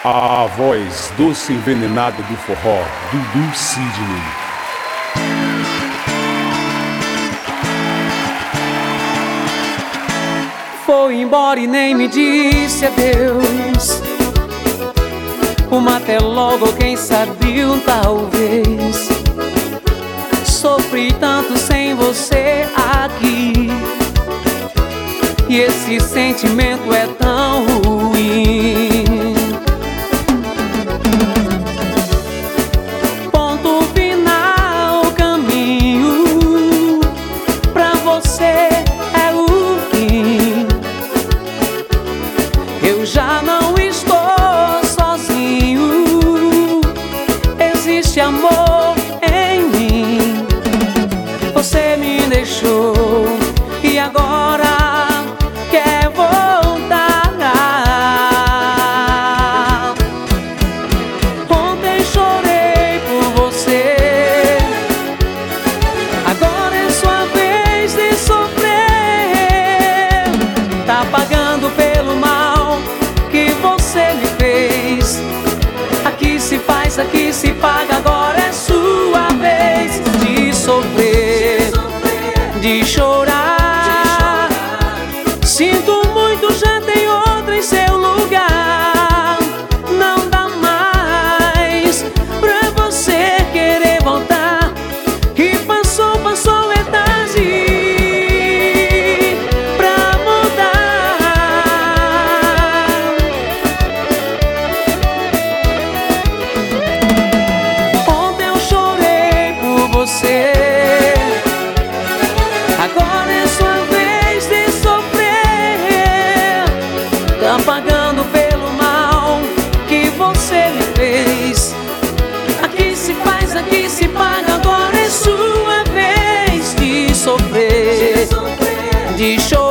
A voz doce envenenada do forró, Dudu Sidney. Foi embora e nem me disse adeus. Uma até logo, quem sabe um talvez. Sofri tanto sem você aqui, e esse sentimento é tão ruim. Ponto final, caminho pra você é o fim. Eu já não estou sozinho, existe amor em mim. Você me deixou e agora quer voltar. Ontem chorei por você, agora é sua vez de sofrer. Tá pagando pelo mal que você me fez. Aqui se faz, aqui se paga, agora é sua vez de sofrer, de chorar. Sinto muito, já tem outra em seu lugar. Não dá mais pra você querer voltar. E passou, passou é tarde pra mudar. Ontem eu chorei por você, agora é sua vez de sofrer. Tá pagando pelo mal que você me fez. Aqui se faz, aqui se paga, agora é sua vez de sofrer, de chorar.